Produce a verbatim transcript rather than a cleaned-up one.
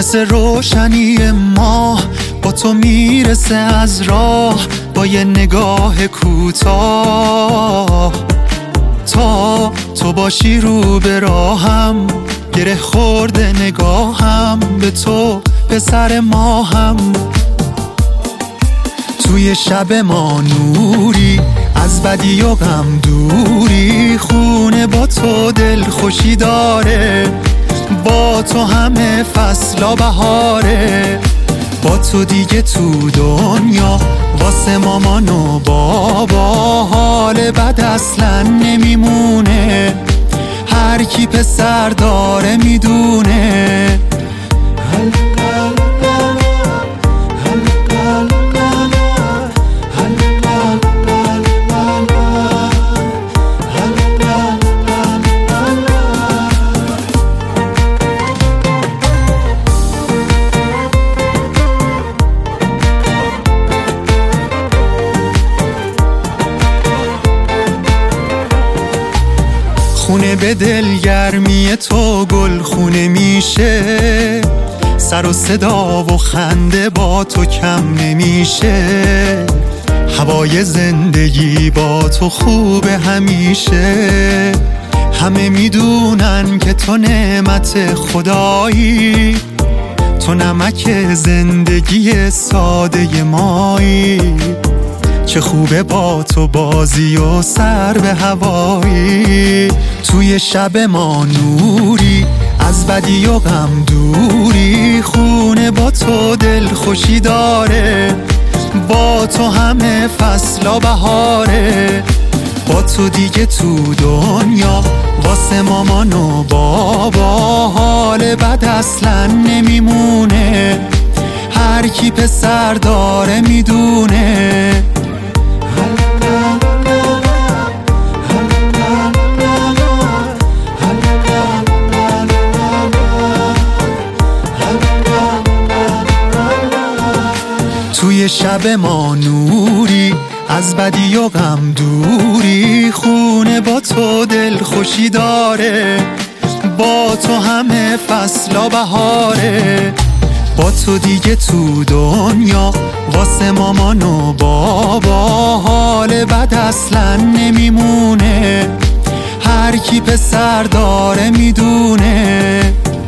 مثل روشنی ماه با تو میرسه از راه، با یه نگاه کوتاه. تا تو باشی رو به راهم، گره خورده نگاهم به تو پسر ماهم. توی شب ما نوری، از بدی و غم دوری، خونه با تو دل خوشی داره، با تو همه فصلا بهاره. با تو دیگه تو دنیا واسه مامان و بابا حال بد اصلا نمیمونه، هر کی پسر داره میدونه. خونه به دلگرمی تو گل خونه میشه، سر و صدا و خنده با تو کم نمیشه. هوای زندگی با تو خوبه همیشه، همه میدونن که تو نعمت خدایی، تو نمک زندگی ساده مایی. چه خوبه با تو بازی و سر به هوایی، توی شب ما نوری، از بدی و غم دوری، خونه با تو دل خوشی داره، با تو همه فصلا بهاره. با تو دیگه تو دنیا واسه مامان و بابا حال بد اصلا نمیمونه، هر کی پسر داره میدونه. توی شب ما نوری، از بدی و غم دوری، خونه با تو دل خوشی داره، با تو همه فصلا بهاره. با تو دیگه تو دنیا واسه مامان و بابا حال بد اصلا نمیمونه، هر کی پسر داره میدونه.